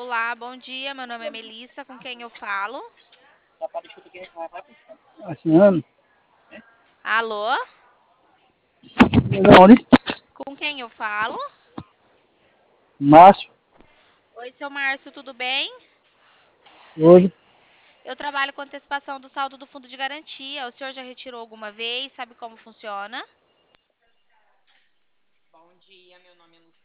Olá, bom dia. Meu nome é Melissa, com quem eu falo? Assinando. Alô? Não, onde? Com quem eu falo? Márcio, Oi, seu Márcio, tudo bem? hoje. Eu trabalho com antecipação do saldo do fundo de garantia. O senhor já retirou alguma vez? Sabe como funciona?